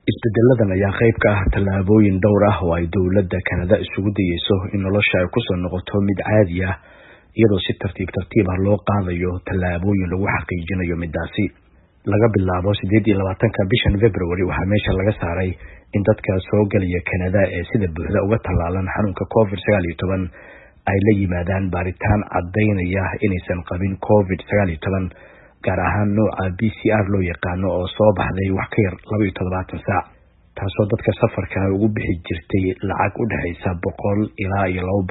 Isbedeladan ayaa qayb ka ah tallaabooyin dhowr ah oo ay dowladda Kanada isugu dayeyso in nolosha ay ku soo noqoto mid caadi ah iyadoo si tartiib ah loo qaadayo tallaabooyin lagu xaqiijinayo midaasi. Laga bilaabo 28 bishan February waxaa meesha laga saaray in dadka soo galaya Kanada ee sida buuxda uga tallaalan xanuunka COVID-19 ay la yimaadaan baaritaan cadeynaya inaysan qabin COVID-19 gaar ahaan nooca PCR loo yaqaano oo soo baxday wax ka yar 12 saac, taasoo dadka safarka ugu bixi jirtay lacag u dhaxaysa $100 ilaa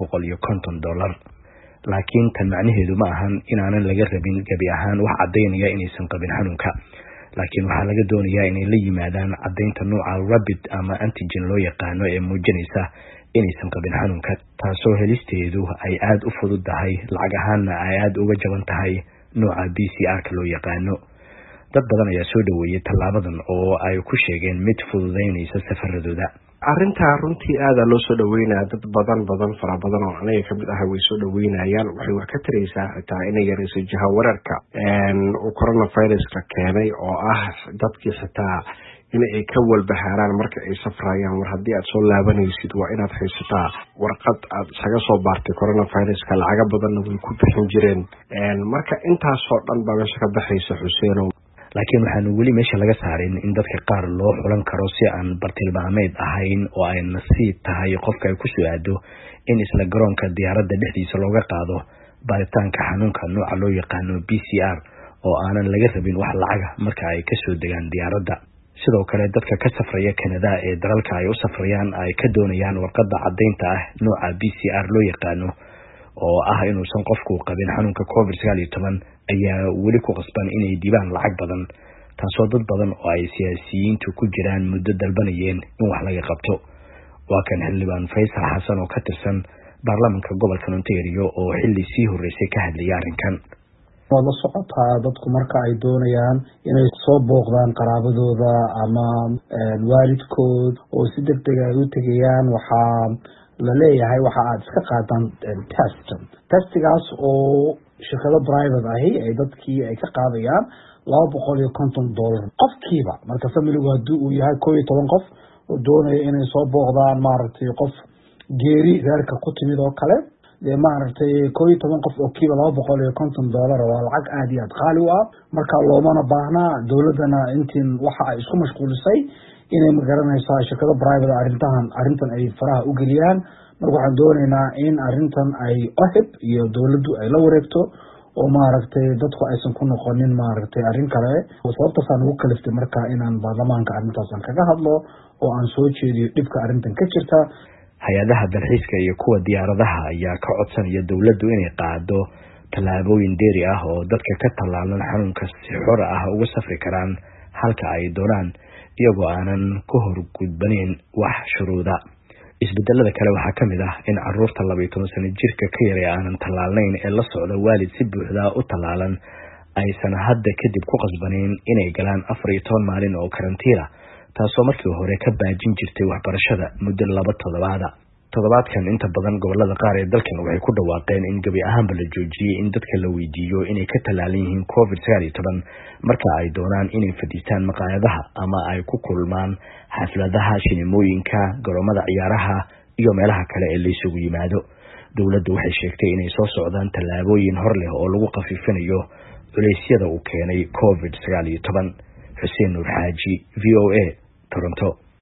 $250. Laakiin tan macnaheedu ma ahan inaanan laga rabin gabi ahaan wax cadeynaya inaysan qabin xanuunka, laakiin waxaa laga doonayaa inay la yimaadaan cadeynta nooca rapid ama antigen loo yaqaano ee muujinaysa inaysan qabin xanuunka, taasoo helisteedu ay aad u fududahay lacag ahaanna ay aad uga jaban tahay nooca PCR loo yaqaano. Dad badan ayaa soo dhaweeyay tallaabadan oo ay ku sheegeen mid fududeynaysa safaradooda. Arrinta runtii aad loo soo dhaweynaa dad badan fara badan oo aniga kamid ah way soo dhaweynayaan. Waxay wax ka taraysaa xitaa inay yareyso jahawareerka uu coronavirus-ka keenay oo ah dadkii xitaa in ay ka walbahaaraan marka ay safrayaan. War haddii aad soo laabanaysid waa inaad haysataa warqad aad isaga soo baartay coronavirus-ka, lacaga badanna way ku bixin jireen. Marka intaasoo dhan baa meesha ka baxaysa Xuseenow. Laakiin waxaan weli meesha laga saarin in dadka qaar loo xulan karo si aan bartilmaameed ahayn oo ay nasiib tahay qofka ay ku soo aado in isla garoonka diyaaradda dhexdiisa looga qaado baaritaanka xanuunka nooca loo yaqaano PCR oo aanan laga rabin wax lacaga marka ay ka soo degaan diyaaradda. Sidoo kale dadka ka safraya Kanada ee dalalka ay u safrayaan ay ka doonayaan warqadda cadeynta ah nooca PCR loo yaqaano oo ah inuusan qofku qabin xanuunka COVID-19 ayaa weli ku qasban inay dibaan lacag badan, taasoo dad badan oo ay siyaasiyiintu ku jiraan muddo dalbanayeen in wax laga qabto. Waa kan xildhibaan Faysal Xasan oo ka tirsan baarlamaanka gobolka Ontario oo xilli sii horeysay ka hadlayay arrinkan. Waa la socotaa dadku marka ay doonayaan inay soo booqdaan qaraabadooda ama waalidkood oo si degdeg ah u tagayaan, waxaa la leeyahay waxa aad iska qaadan testigaas oo shirkado private ahi ay dadkii ay ka qaadayaan $250 qofkiiba. Marka familigu haddii uu yahay 11 qof oo doonaya inay soo booqdaan maaragtay qof geeri reerka ku timid oo kale, dee maaragtay 11 qof oo kiiba $250 waa lacag aad iyo aad qaali u ah. marka loomana baahnaa dowladana intiin waxa ay isku mashquulisay inay magaranaysaa shirkado private arrintan ay faraha u geliyaan. Marka waxaan doonaynaa in arrintan ay OHIP iyo dowladdu ay la wareegto oo maaragtay dadku aysan ku noqonin maaragtay arrin kale. Sababtaasaan ugu kaliftay marka inaan baarlamaanka arrintaasan kaga hadlo oo aan soo jeediyo dhibka arrintan ka jirta. Hay-adaha dalxiiska iyo kuwa diyaaradaha ayaa ka codsanaya dowladdu inay qaado tallaabooyin dheeri ah oo dadka ka tallaalan xanuunka si xor ah uga safri karaan halka ay doonaan iyagoo aanan ku horgudbaneyn wax shuruuda. Isbedelada kale waxaa ka mid ah in carruurta 12 sano jirka ka yar ee aanan tallaalnayn ee la socda waalid si buuxda u tallaalan aysan hadda kadib ku qasbaneyn inay galaan 14 maalin oo karantiila, taasoo markii hore ka baajin jirtay waxbarashada muddo 2 toddobaad. Toddobaadkan inta badan gobolada qaar ee dalkan waxay ku dhawaaqeen in gabi ahaanba la joojiyay in dadka la weydiiyo inay ka tallaalan yihiin COVID-19 marka ay doonaan inay fadhiistaan maqaayadaha ama ay ku kulmaan xafladaha, shineemooyinka, garoomada ciyaaraha iyo meelaha kale ee la isugu yimaado. Dowladdu waxay sheegtay inay soo socdaan tallaabooyin hor leh oo lagu khafiifinayo culeysyada uu keenay COVID-19. Xuseen Nuur Xaaji, VOA, Toronto.